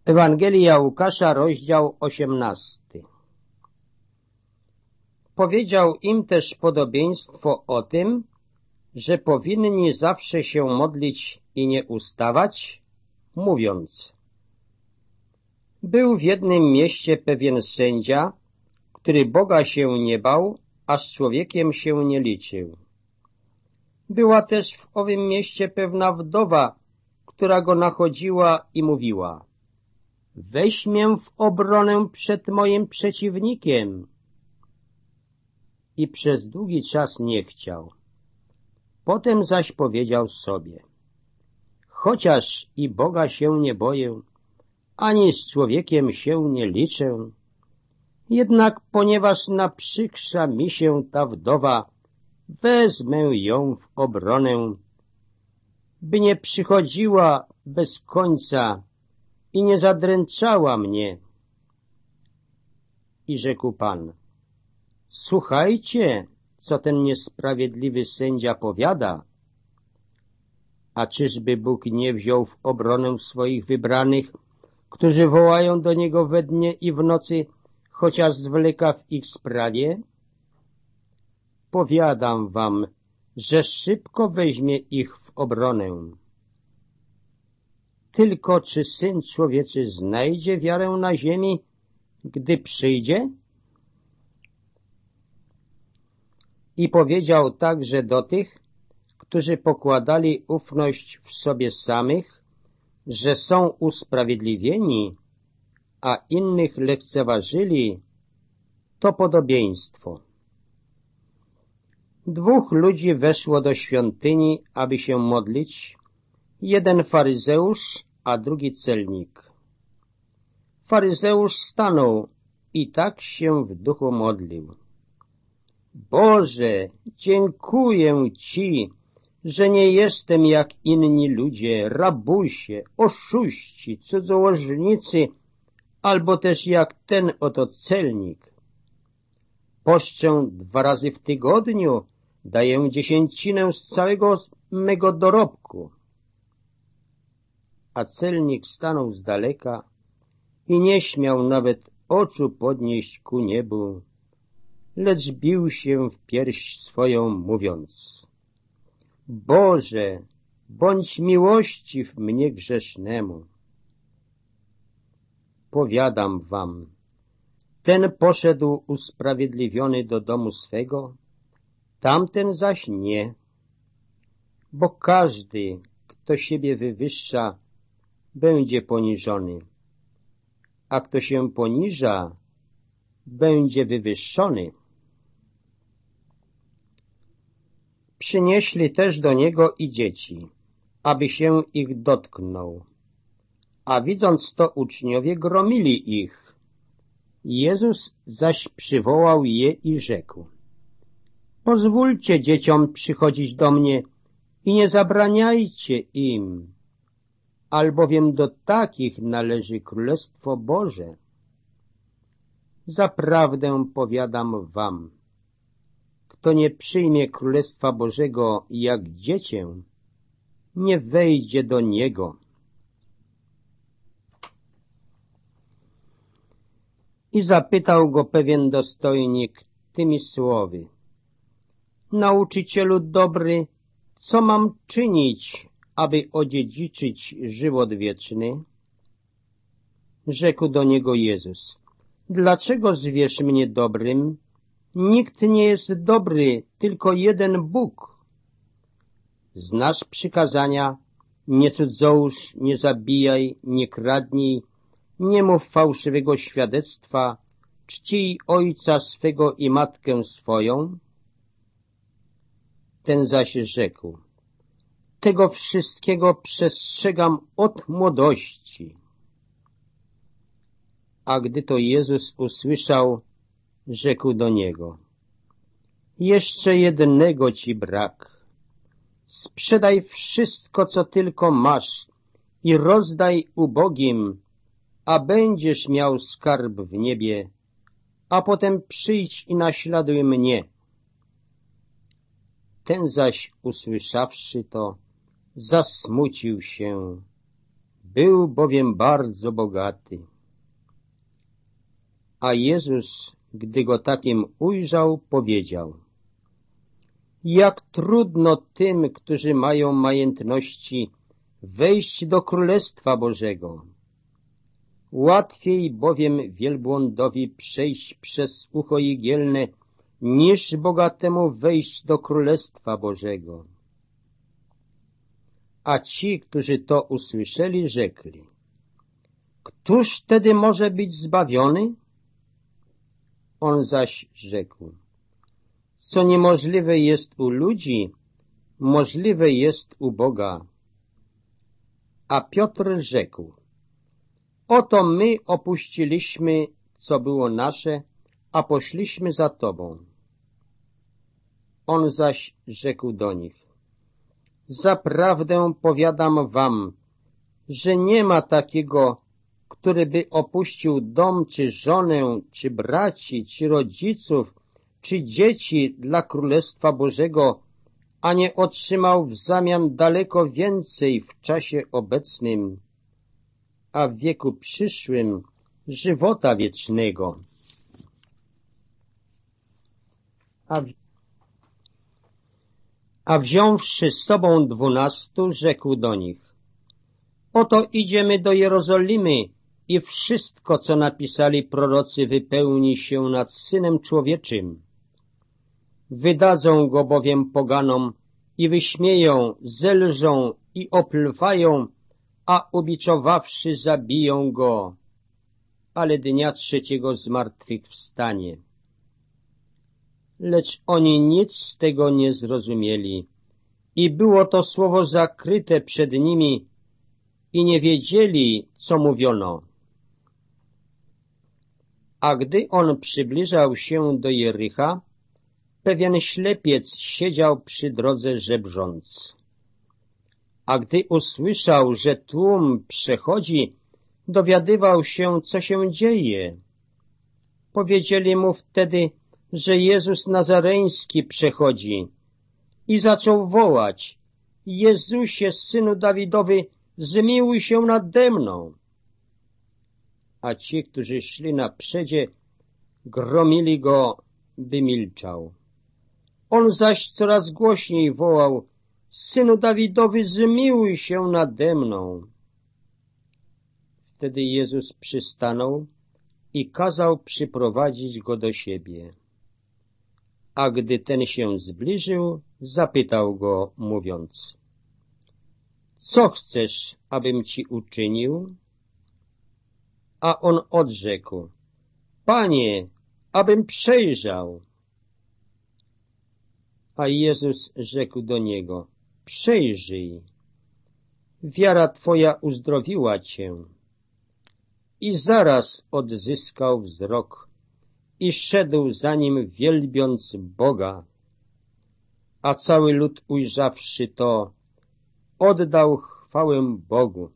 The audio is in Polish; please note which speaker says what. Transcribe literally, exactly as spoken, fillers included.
Speaker 1: Ewangelia Łukasza, rozdział osiemnasty. Powiedział im też podobieństwo o tym, że powinni zawsze się modlić i nie ustawać, mówiąc: Był w jednym mieście pewien sędzia, który Boga się nie bał, a z człowiekiem się nie liczył. Była też w owym mieście pewna wdowa, która go nachodziła i mówiła: Weź mię w obronę przed moim przeciwnikiem. I przez długi czas nie chciał. Potem zaś powiedział sobie: Chociaż i Boga się nie boję, ani z człowiekiem się nie liczę, jednak ponieważ naprzykrza mi się ta wdowa, wezmę ją w obronę, by nie przychodziła bez końca i nie zadręczała mnie. I rzekł Pan: Słuchajcie, co ten niesprawiedliwy sędzia powiada. A czyżby Bóg nie wziął w obronę swoich wybranych, którzy wołają do Niego we dnie i w nocy, chociaż zwleka w ich sprawie? Powiadam wam, że szybko weźmie ich w obronę. Tylko czy Syn Człowieczy znajdzie wiarę na ziemi, gdy przyjdzie? I powiedział także do tych, którzy pokładali ufność w sobie samych, że są usprawiedliwieni, a innych lekceważyli, to podobieństwo. Dwóch ludzi weszło do świątyni, aby się modlić, jeden faryzeusz, a drugi celnik. Faryzeusz stanął i tak się w duchu modlił: Boże, dziękuję Ci, że nie jestem jak inni ludzie, rabusie, oszuści, cudzołożnicy, albo też jak ten oto celnik. Poszczę dwa razy w tygodniu, daję dziesięcinę z całego mego dorobku. A celnik stanął z daleka i nie śmiał nawet oczu podnieść ku niebu, lecz bił się w pierś swoją, mówiąc: Boże, bądź miłościw mnie grzesznemu. Powiadam wam, ten poszedł usprawiedliwiony do domu swego, tamten zaś nie. Bo każdy, kto siebie wywyższa, będzie poniżony, a kto się poniża, będzie wywyższony. Przynieśli też do niego i dzieci, aby się ich dotknął. A widząc to, uczniowie gromili ich. Jezus zaś przywołał je i rzekł: Pozwólcie dzieciom przychodzić do mnie i nie zabraniajcie im, albowiem do takich należy Królestwo Boże. Zaprawdę powiadam wam, kto nie przyjmie Królestwa Bożego jak dziecię, nie wejdzie do niego. I zapytał go pewien dostojnik tymi słowy: Nauczycielu dobry, co mam czynić, aby odziedziczyć żywot wieczny? Rzekł do niego Jezus: Dlaczego zwiesz mnie dobrym? Nikt nie jest dobry, tylko jeden Bóg. Znasz przykazania: nie cudzołóż, nie zabijaj, nie kradnij, nie mów fałszywego świadectwa, czcij ojca swego i matkę swoją. Ten zaś rzekł: Tego wszystkiego przestrzegam od młodości. A gdy to Jezus usłyszał, rzekł do niego: Jeszcze jednego ci brak. Sprzedaj wszystko, co tylko masz, i rozdaj ubogim, a będziesz miał skarb w niebie, a potem przyjdź i naśladuj mnie. Ten zaś, usłyszawszy to, zasmucił się był bowiem bardzo bogaty. A Jezus, gdy go takim ujrzał, powiedział: jak trudno tym, którzy mają majątności, wejść do Królestwa Bożego. Łatwiej bowiem wielbłądowi przejść przez ucho igielne, niż bogatemu wejść do Królestwa Bożego. A ci, którzy to usłyszeli, rzekli: któż wtedy może być zbawiony? On zaś rzekł: co niemożliwe jest u ludzi, możliwe jest u Boga. A Piotr rzekł: oto my opuściliśmy, co było nasze, a poszliśmy za Tobą. On zaś rzekł do nich: zaprawdę powiadam wam, że nie ma takiego, który by opuścił dom, czy żonę, czy braci, czy rodziców, czy dzieci dla Królestwa Bożego, a nie otrzymał w zamian daleko więcej w czasie obecnym, a w wieku przyszłym żywota wiecznego. A, w... a wziąwszy z sobą dwunastu, rzekł do nich: oto idziemy do Jerozolimy i wszystko, co napisali prorocy, wypełni się nad Synem Człowieczym. Wydadzą go bowiem poganom i wyśmieją, zelżą i opluwają, a ubiczowawszy zabiją go, ale dnia trzeciego z martwych wstanie. Lecz oni nic z tego nie zrozumieli i było to słowo zakryte przed nimi i nie wiedzieli, co mówiono. A gdy on przybliżał się do Jericha, pewien ślepiec siedział przy drodze żebrząc. A gdy usłyszał, że tłum przechodzi, dowiadywał się, co się dzieje. Powiedzieli mu wtedy, że Jezus Nazareński przechodzi i zaczął wołać: Jezusie, Synu Dawidowy, zmiłuj się nade mną. A ci, którzy szli naprzedzie, gromili go, by milczał. On zaś coraz głośniej wołał: Synu Dawidowy, zmiłuj się nade mną. Wtedy Jezus przystanął i kazał przyprowadzić go do siebie. A gdy ten się zbliżył, zapytał go, mówiąc: co chcesz, abym ci uczynił? A on odrzekł: Panie, abym przejrzał. A Jezus rzekł do niego: przejrzyj, wiara twoja uzdrowiła cię. I zaraz odzyskał wzrok i szedł za nim, wielbiąc Boga. A cały lud, ujrzawszy to, oddał chwałę Bogu.